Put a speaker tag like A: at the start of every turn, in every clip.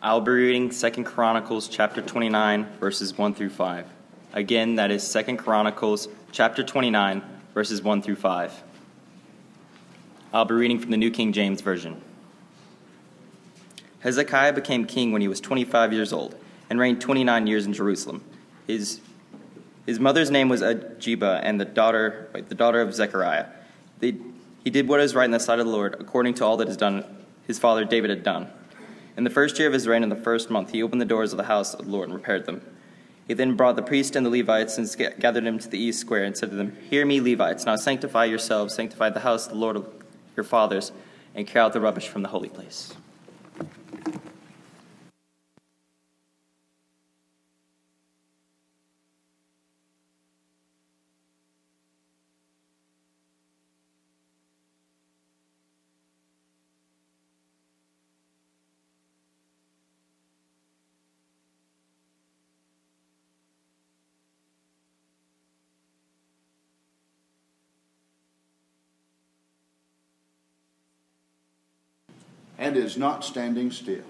A: I'll be reading 2 Chronicles chapter 29, verses 1 through 5. Again, that is 2 Chronicles chapter 29, verses 1 through 5. I'll be reading from the New King James Version. Hezekiah became king when he was 25 years old and reigned 29 years in Jerusalem. His mother's name was Ajibah, and the daughter of Zechariah. He did what is right in the sight of the Lord, according to all that his father David had done. In the first year of his reign, in the first month, he opened the doors of the house of the Lord and repaired them. He then brought the priests and the Levites and gathered them to the east square and said to them, "Hear me, Levites, now sanctify yourselves, sanctify the house of the Lord of your fathers, and carry out the rubbish from the holy place."
B: And is not standing still.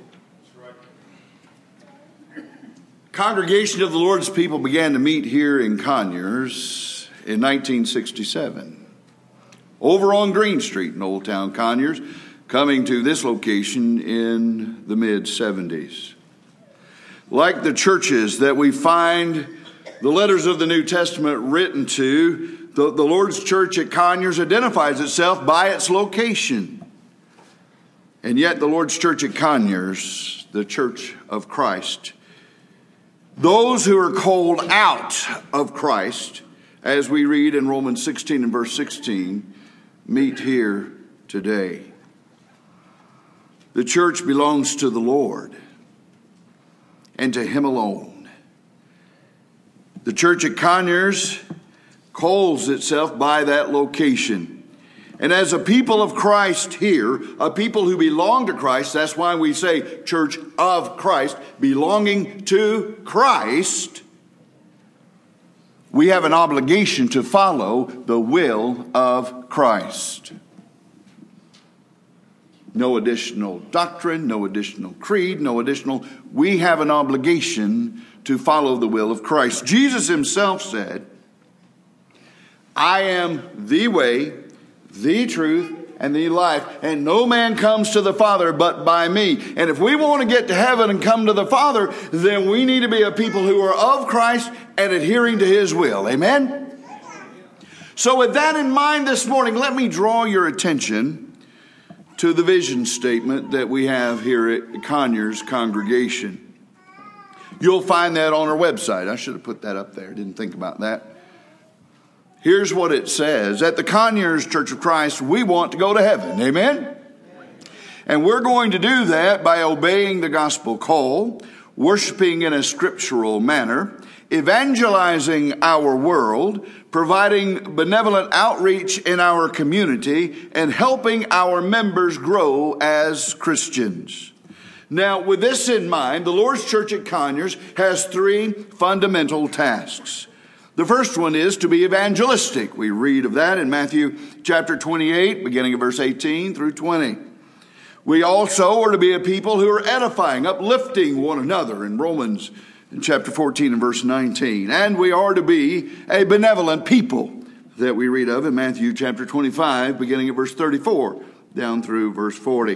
B: Congregation of the Lord's people began to meet here in Conyers in 1967. Over on Green Street in Old Town Conyers, coming to this location in the mid-70s. Like the churches that we find the letters of the New Testament written to, the Lord's church at Conyers identifies itself by its location. And yet the Lord's church at Conyers, the church of Christ, those who are called out of Christ, as we read in Romans 16 and verse 16, meet here today. The church belongs to the Lord and to Him alone. The church at Conyers calls itself by that location. And as a people of Christ here, a people who belong to Christ, that's why we say Church of Christ, belonging to Christ, we have an obligation to follow the will of Christ. No additional doctrine, no additional creed, we have an obligation to follow the will of Christ. Jesus himself said, "I am the way, the truth, and the life, and no man comes to the Father but by me." And if we want to get to heaven and come to the Father, then we need to be a people who are of Christ and adhering to His will. Amen? So with that in mind this morning, let me draw your attention to the vision statement that we have here at Conyers Congregation. You'll find that on our website. I should have put that up there. Didn't think about that. Here's what it says. At the Conyers Church of Christ, we want to go to heaven. Amen? And we're going to do that by obeying the gospel call, worshiping in a scriptural manner, evangelizing our world, providing benevolent outreach in our community, and helping our members grow as Christians. Now, with this in mind, the Lord's Church at Conyers has three fundamental tasks. The first one is to be evangelistic. We read of that in Matthew chapter 28, beginning of verse 18 through 20. We also are to be a people who are edifying, uplifting one another in Romans chapter 14 and verse 19. And we are to be a benevolent people that we read of in Matthew chapter 25, beginning of verse 34 down through verse 40.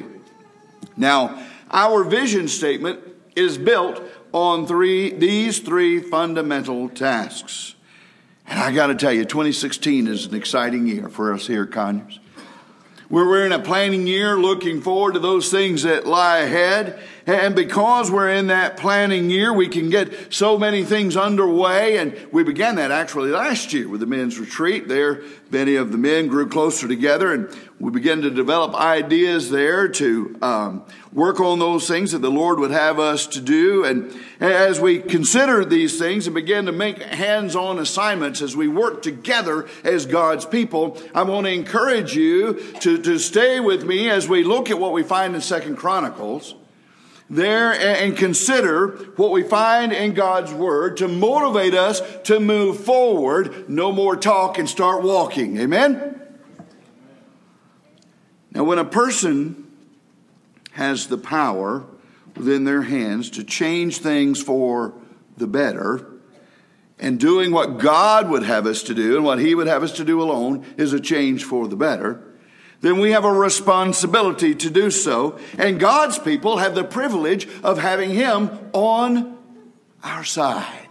B: Now, our vision statement is built on these three fundamental tasks. And I got to tell you, 2016 is an exciting year for us here at Conyers. We're in a planning year looking forward to those things that lie ahead. And because we're in that planning year, we can get so many things underway. And we began that actually last year with the men's retreat. There, many of the men grew closer together, and we began to develop ideas there to work on those things that the Lord would have us to do. And as we consider these things and begin to make hands-on assignments as we work together as God's people, I want to encourage you to stay with me as we look at what we find in 2 Chronicles there and consider what we find in God's Word to motivate us to move forward. No more talk and start walking. Amen? Now, when a person has the power within their hands to change things for the better, and doing what God would have us to do and what He would have us to do alone is a change for the better, then we have a responsibility to do so. And God's people have the privilege of having Him on our side.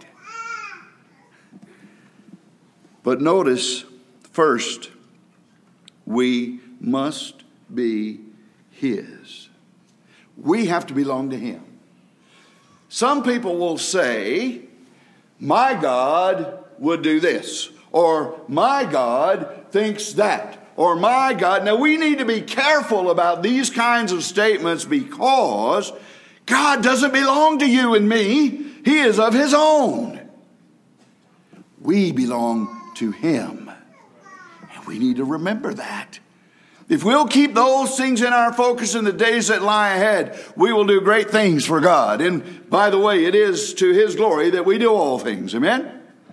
B: But notice, first, we must be His. We have to belong to Him. Some people will say, my God would do this, or my God thinks that, or my God. Now, we need to be careful about these kinds of statements because God doesn't belong to you and me. He is of His own. We belong to Him. And we need to remember that. If we'll keep those things in our focus in the days that lie ahead, we will do great things for God. And by the way, it is to His glory that we do all things. Amen?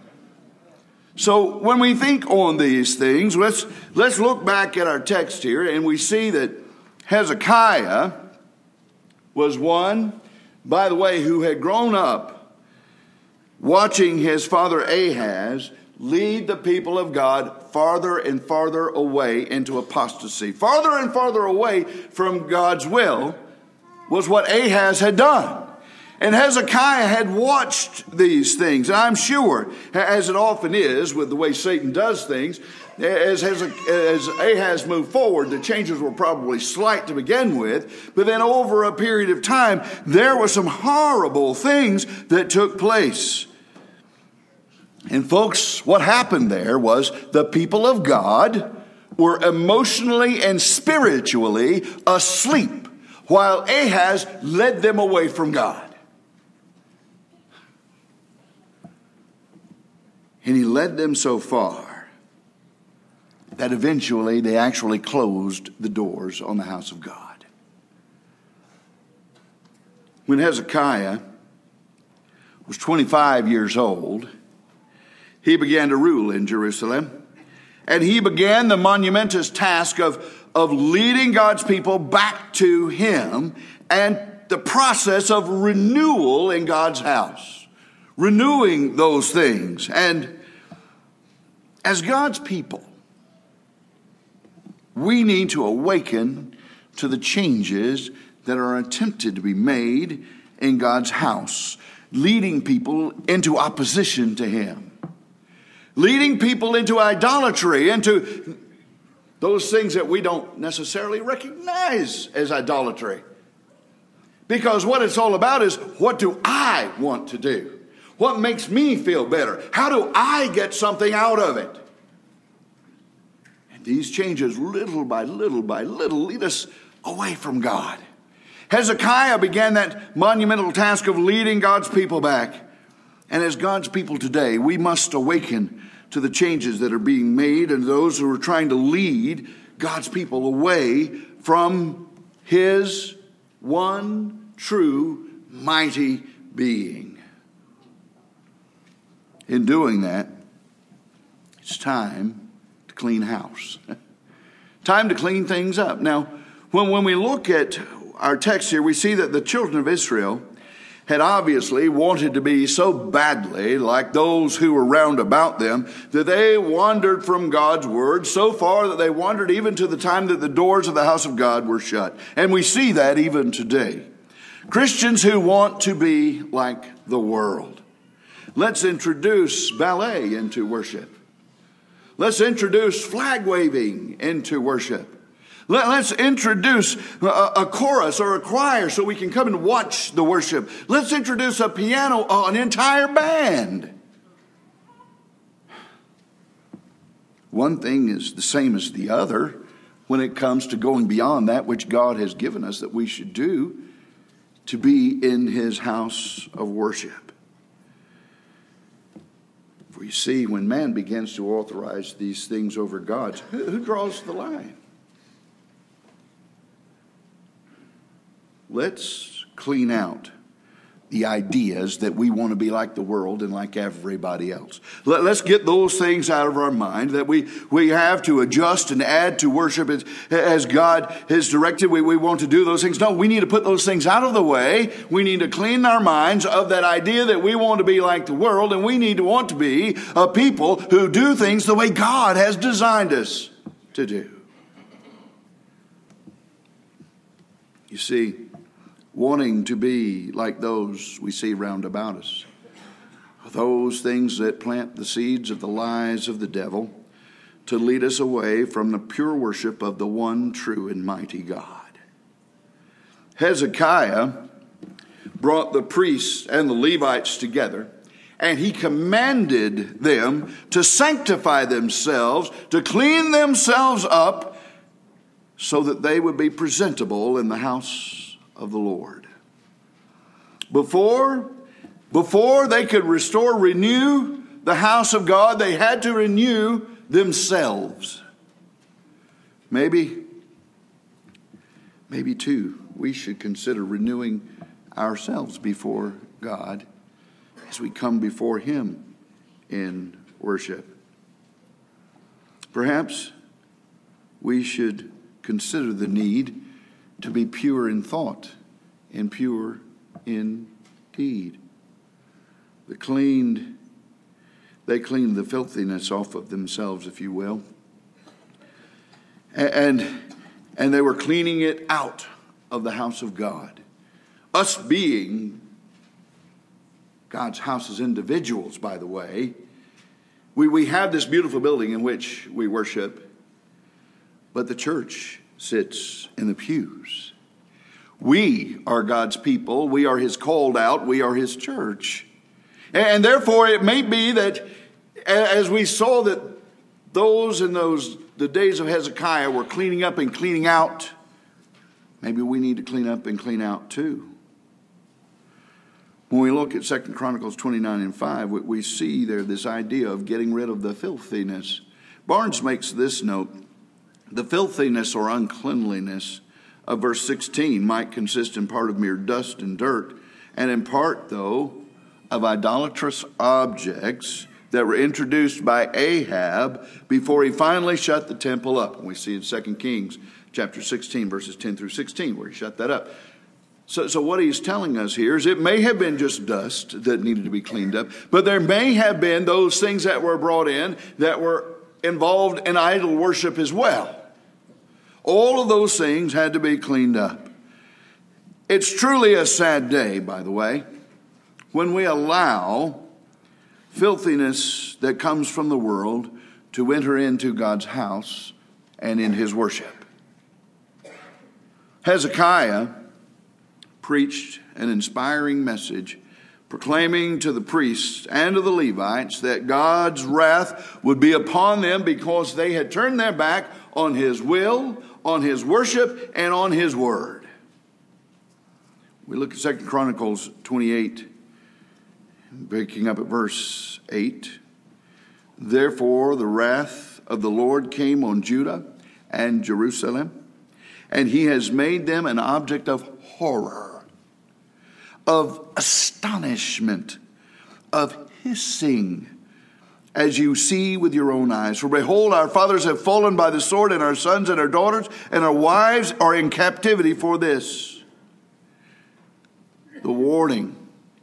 B: So when we think on these things, let's look back at our text here, and we see that Hezekiah was one, by the way, who had grown up watching his father Ahaz lead the people of God farther and farther away into apostasy. Farther and farther away from God's will was what Ahaz had done. And Hezekiah had watched these things. And I'm sure, as it often is with the way Satan does things, as Ahaz moved forward, the changes were probably slight to begin with. But then over a period of time, there were some horrible things that took place. And folks, what happened there was the people of God were emotionally and spiritually asleep while Ahaz led them away from God. And he led them so far that eventually they actually closed the doors on the house of God. When Hezekiah was 25 years old, he began to rule in Jerusalem. And he began the monumentous task of leading God's people back to Him and the process of renewal in God's house. Renewing those things. And as God's people, we need to awaken to the changes that are attempted to be made in God's house, leading people into opposition to Him. Leading people into idolatry, into those things that we don't necessarily recognize as idolatry. Because what it's all about is, what do I want to do? What makes me feel better? How do I get something out of it? And these changes, little by little by little, lead us away from God. Hezekiah began that monumental task of leading God's people back. And as God's people today, we must awaken to the changes that are being made and those who are trying to lead God's people away from His one true mighty being. In doing that, it's time to clean house. Time to clean things up. Now, when we look at our text here, we see that the children of Israel had obviously wanted to be so badly like those who were round about them that they wandered from God's word so far that they wandered even to the time that the doors of the house of God were shut. And we see that even today. Christians who want to be like the world. Let's introduce ballet into worship. Let's introduce flag waving into worship. Let's introduce a chorus or a choir so we can come and watch the worship. Let's introduce a piano, an entire band. One thing is the same as the other when it comes to going beyond that which God has given us that we should do to be in His house of worship. For you see, when man begins to authorize these things over God, who draws the line? Let's clean out the ideas that we want to be like the world and like everybody else. Let's get those things out of our mind that we have to adjust and add to worship as God has directed. We want to do those things. No, we need to put those things out of the way. We need to clean our minds of that idea that we want to be like the world, and we need to want to be a people who do things the way God has designed us to do. You see, wanting to be like those we see round about us, those things that plant the seeds of the lies of the devil to lead us away from the pure worship of the one true and mighty God. Hezekiah brought the priests and the Levites together, and he commanded them to sanctify themselves, to clean themselves up, so that they would be presentable in the house of the Lord. Before they could renew the house of God, they had to renew themselves. Maybe too, we should consider renewing ourselves before God as we come before Him in worship. Perhaps we should consider the need to be pure in thought and pure in deed. They cleaned the filthiness off of themselves, if you will. And they were cleaning it out of the house of God. Us being God's house as individuals, by the way, we have this beautiful building in which we worship, but the church sits in the pews. We are God's people. We are His called out. We are His church. And therefore, it may be that as we saw that those in the days of Hezekiah were cleaning up and cleaning out, maybe we need to clean up and clean out too. When we look at 2 Chronicles 29 and 5, we see there this idea of getting rid of the filthiness. Barnes makes this note: the filthiness or uncleanliness of verse 16 might consist in part of mere dust and dirt, and in part, though, of idolatrous objects that were introduced by Ahab before he finally shut the temple up. And we see in 2 Kings chapter 16, verses 10 through 16, where he shut that up. So what he's telling us here is it may have been just dust that needed to be cleaned up, but there may have been those things that were brought in that were involved in idol worship as well. All of those things had to be cleaned up. It's truly a sad day, by the way, when we allow filthiness that comes from the world to enter into God's house and in His worship. Hezekiah preached an inspiring message proclaiming to the priests and to the Levites that God's wrath would be upon them because they had turned their back on His will, on His worship, and on His word. We look at 2 Chronicles 28, picking up at verse 8. Therefore the wrath of the Lord came on Judah and Jerusalem, and He has made them an object of horror, of astonishment, of hissing, as you see with your own eyes. For behold, our fathers have fallen by the sword, and our sons and our daughters and our wives are in captivity for this. The warning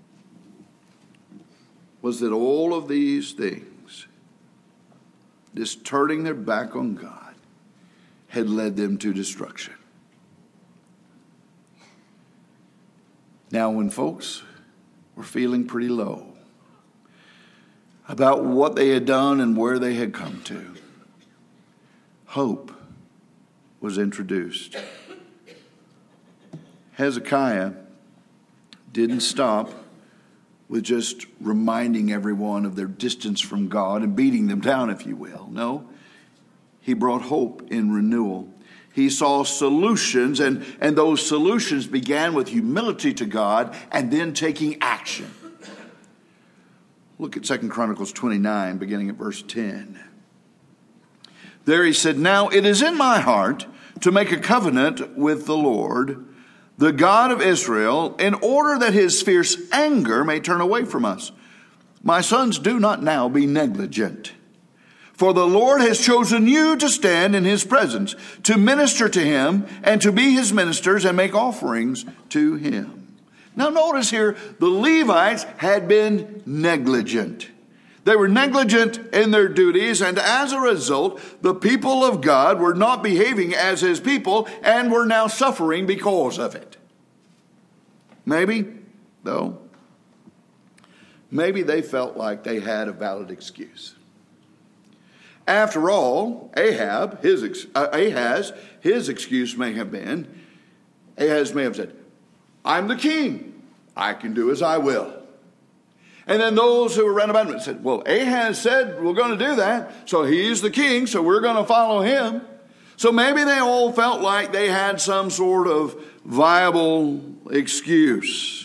B: was that all of these things, this turning their back on God, had led them to destruction. Now, when folks were feeling pretty low about what they had done and where they had come to, hope was introduced. Hezekiah didn't stop with just reminding everyone of their distance from God and beating them down, if you will. No, he brought hope in renewal. He saw solutions, and those solutions began with humility to God and then taking action. Look at 2 Chronicles 29, beginning at verse 10. There he said, Now it is in my heart to make a covenant with the Lord, the God of Israel, in order that his fierce anger may turn away from us. My sons, do not now be negligent. For the Lord has chosen you to stand in his presence, to minister to him, and to be his ministers and make offerings to him. Now notice here, the Levites had been negligent. They were negligent in their duties, and as a result, the people of God were not behaving as his people and were now suffering because of it. Maybe, though, maybe they felt like they had a valid excuse. After all, his excuse may have been, Ahaz may have said, I'm the king. I can do as I will. And then those who were around about him said, well, Ahaz said we're going to do that, so he's the king, so we're going to follow him. So maybe they all felt like they had some sort of viable excuse.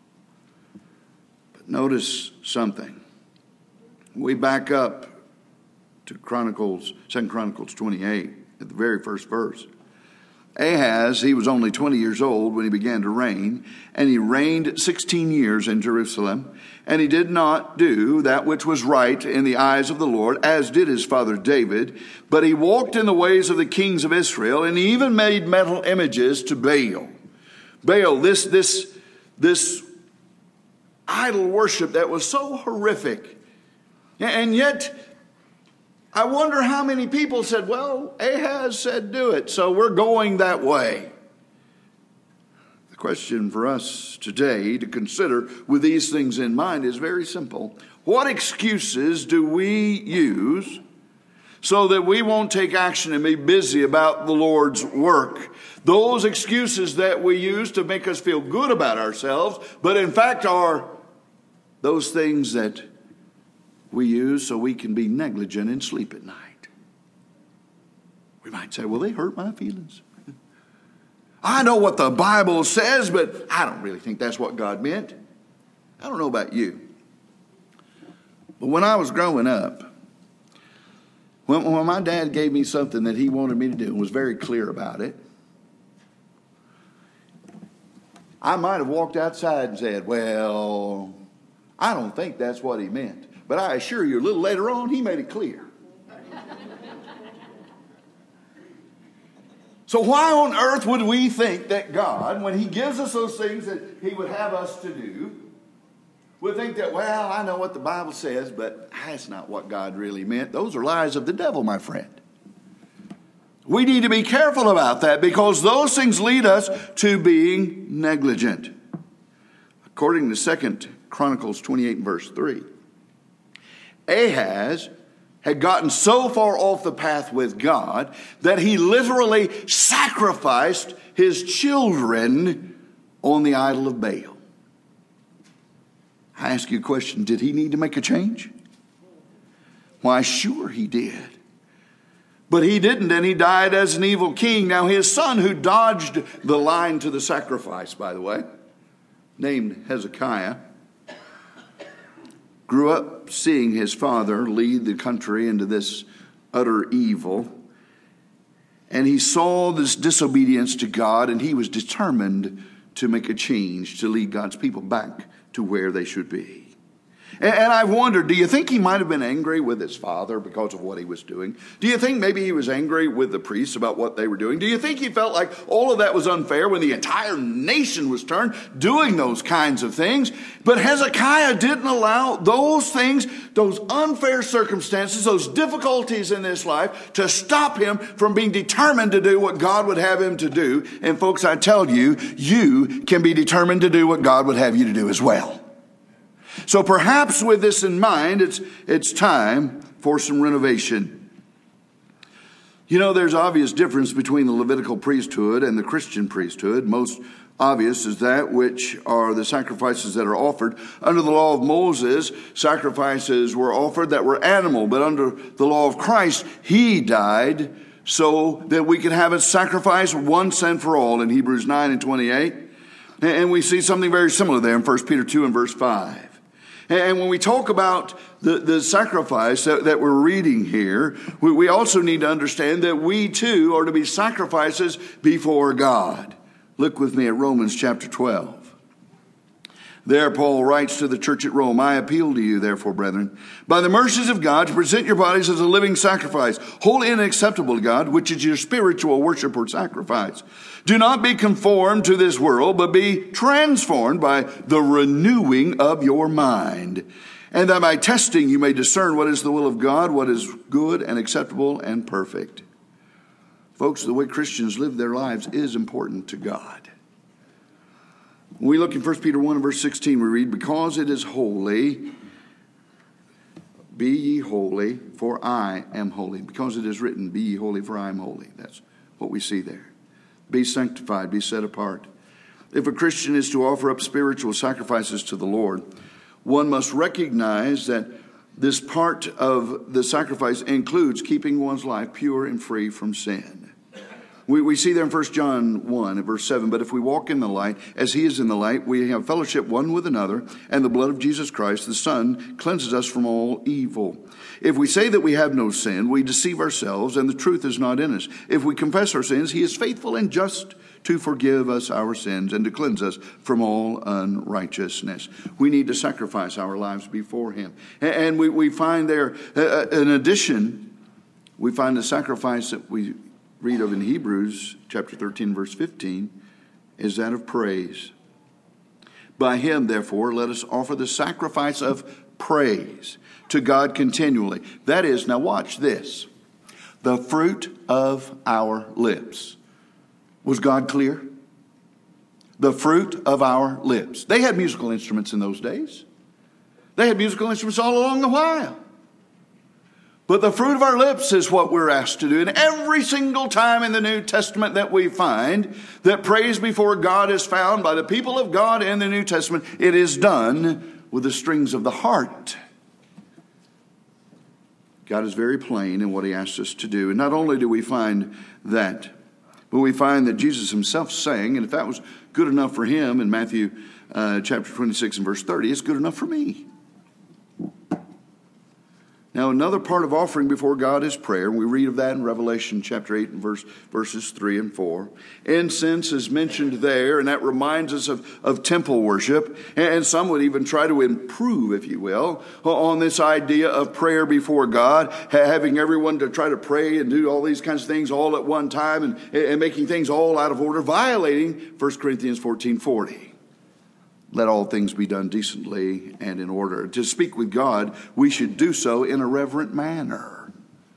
B: But notice something. We back up to 2 Chronicles 28, at the very first verse. Ahaz, he was only 20 years old when he began to reign, and he reigned 16 years in Jerusalem, and he did not do that which was right in the eyes of the Lord, as did his father David, but he walked in the ways of the kings of Israel, and he even made metal images to Baal. Baal, this idol worship that was so horrific, and yet I wonder how many people said, well, Ahaz said do it, so we're going that way. The question for us today to consider with these things in mind is very simple. What excuses do we use so that we won't take action and be busy about the Lord's work? Those excuses that we use to make us feel good about ourselves, but in fact are those things that we use so we can be negligent and sleep at night. We might say, well, they hurt my feelings. I know what the Bible says, but I don't really think that's what God meant. I don't know about you. But when I was growing up, when my dad gave me something that he wanted me to do and was very clear about it, I might have walked outside and said, well, I don't think that's what he meant. But I assure you, a little later on, he made it clear. So why on earth would we think that God, when he gives us those things that he would have us to do, would think that, well, I know what the Bible says, but that's not what God really meant. Those are lies of the devil, my friend. We need to be careful about that because those things lead us to being negligent. According to 2 Chronicles 28 verse 3. Ahaz had gotten so far off the path with God that he literally sacrificed his children on the idol of Baal. I ask you a question, did he need to make a change? Why, sure he did. But he didn't, and he died as an evil king. Now his son, who dodged the line to the sacrifice, by the way, named Hezekiah, grew up seeing his father lead the country into this utter evil. And he saw this disobedience to God, and he was determined to make a change to lead God's people back to where they should be. And I've wondered, do you think he might have been angry with his father because of what he was doing? Do you think maybe he was angry with the priests about what they were doing? Do you think he felt like all of that was unfair when the entire nation was turned doing those kinds of things? But Hezekiah didn't allow those things, those unfair circumstances, those difficulties in this life to stop him from being determined to do what God would have him to do. And folks, I tell you, you can be determined to do what God would have you to do as well. So perhaps with this in mind, it's time for some renovation. You know, there's obvious difference between the Levitical priesthood and the Christian priesthood. Most obvious is that which are the sacrifices that are offered. Under the law of Moses, sacrifices were offered that were animal, but under the law of Christ, he died so that we could have a sacrifice once and for all in Hebrews 9 and 28. And we see something very similar there in 1 Peter 2 and verse 5. And when we talk about the sacrifice that we're reading here, we also need to understand that we too are to be sacrifices before God. Look with me at Romans chapter 12. There Paul writes to the church at Rome, I appeal to you, therefore, brethren, by the mercies of God, to present your bodies as a living sacrifice, holy and acceptable to God, which is your spiritual worship or sacrifice. Do not be conformed to this world, but be transformed by the renewing of your mind, and that by testing you may discern what is the will of God, what is good and acceptable and perfect. Folks, the way Christians live their lives is important to God. When we look in 1 Peter 1 and verse 16, we read, because it is holy, be ye holy, for I am holy. Because it is written, be ye holy, for I am holy. That's what we see there. Be sanctified, be set apart. If a Christian is to offer up spiritual sacrifices to the Lord, one must recognize that this part of the sacrifice includes keeping one's life pure and free from sin. We see there in 1 John 1 and verse 7, but if we walk in the light, as he is in the light, we have fellowship one with another, and the blood of Jesus Christ, the Son, cleanses us from all evil. If we say that we have no sin, we deceive ourselves, and the truth is not in us. If we confess our sins, he is faithful and just to forgive us our sins and to cleanse us from all unrighteousness. We need to sacrifice our lives before him. And we find there, in addition, we find the sacrifice that we read of in Hebrews chapter 13, verse 15, is that of praise. By him, therefore, let us offer the sacrifice of praise to God continually. That is, now watch this, the fruit of our lips. Was God clear? The fruit of our lips. They had musical instruments in those days. They had musical instruments all along the while. But the fruit of our lips is what we're asked to do. And every single time in the New Testament that we find that praise before God is found by the people of God in the New Testament, it is done with the strings of the heart. God is very plain in what he asks us to do. And not only do we find that, but we find that Jesus himself sang, and if that was good enough for him in Matthew chapter 26 and verse 30, it's good enough for me. Now, another part of offering before God is prayer. We read of that in Revelation chapter 8 and verses 3 and 4. Incense is mentioned there, and that reminds us of temple worship. And some would even try to improve, if you will, on this idea of prayer before God, having everyone to try to pray and do all these kinds of things all at one time and making things all out of order, violating 1 Corinthians 14:40. Let all things be done decently and in order. To speak with God, we should do so in a reverent manner.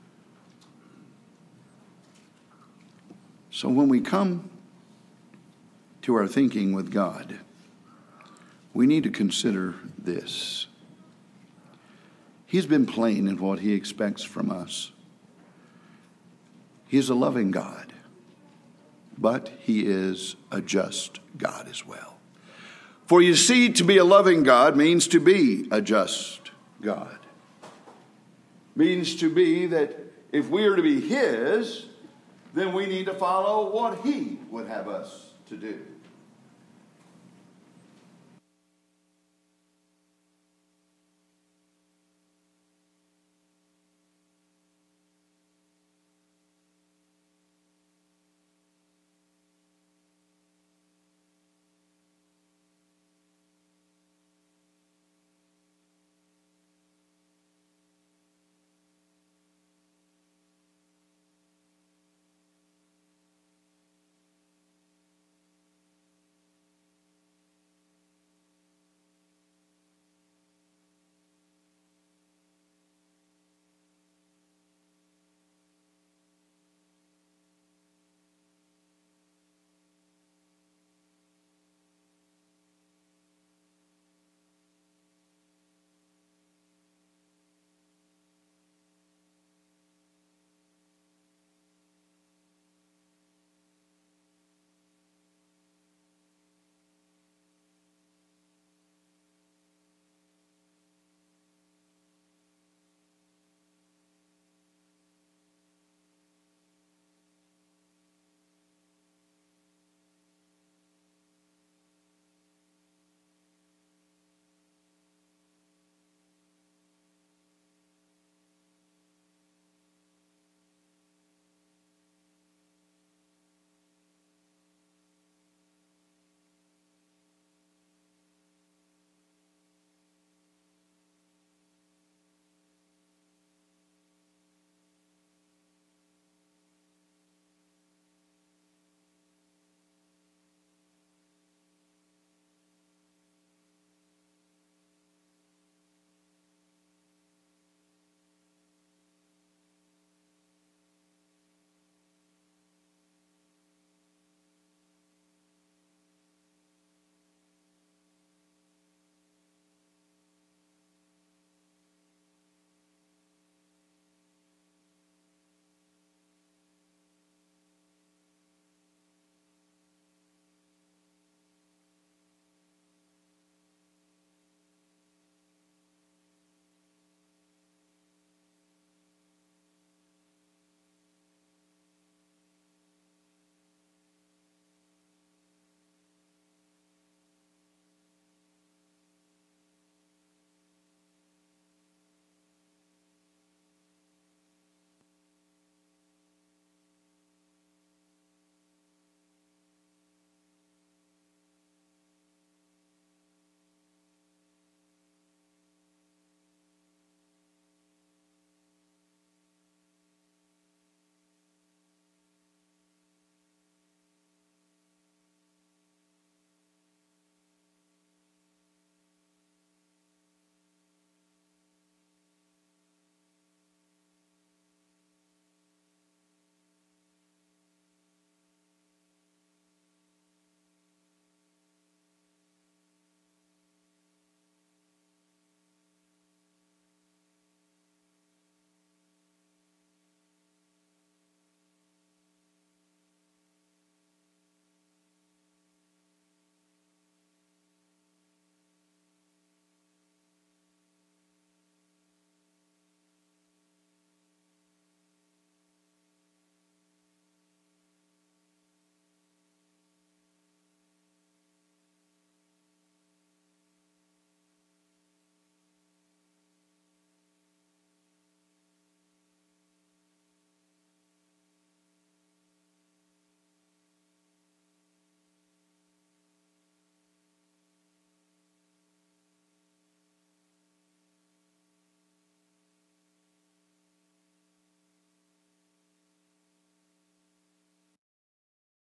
B: So when we come to our thinking with God, we need to consider this. He's been plain in what he expects from us. He is a loving God, but he is a just God as well. For you see, to be a loving God means to be a just God. Means to be that if we are to be his, then we need to follow what he would have us to do.